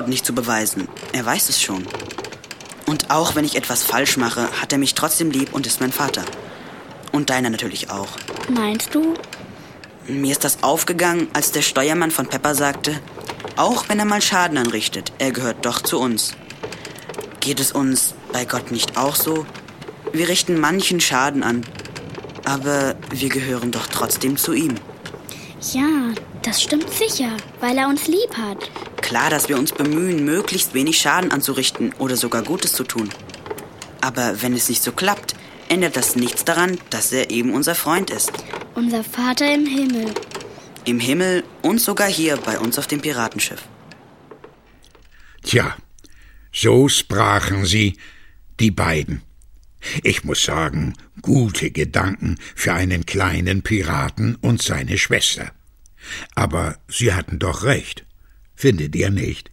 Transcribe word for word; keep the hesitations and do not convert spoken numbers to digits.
nicht zu beweisen. Er weiß es schon. Und auch wenn ich etwas falsch mache, hat er mich trotzdem lieb und ist mein Vater. Und deiner natürlich auch. Meinst du? Mir ist das aufgegangen, als der Steuermann von Pepper sagte, auch wenn er mal Schaden anrichtet, er gehört doch zu uns. Geht es uns bei Gott nicht auch so? Wir richten manchen Schaden an, aber wir gehören doch trotzdem zu ihm. Ja, das stimmt sicher, weil er uns lieb hat. Klar, dass wir uns bemühen, möglichst wenig Schaden anzurichten oder sogar Gutes zu tun. Aber wenn es nicht so klappt, ändert das nichts daran, dass er eben unser Freund ist. Unser Vater im Himmel. Im Himmel und sogar hier bei uns auf dem Piratenschiff. Tja, so sprachen sie, die beiden. Ich muss sagen, gute Gedanken für einen kleinen Piraten und seine Schwester. Aber sie hatten doch recht, findet ihr nicht?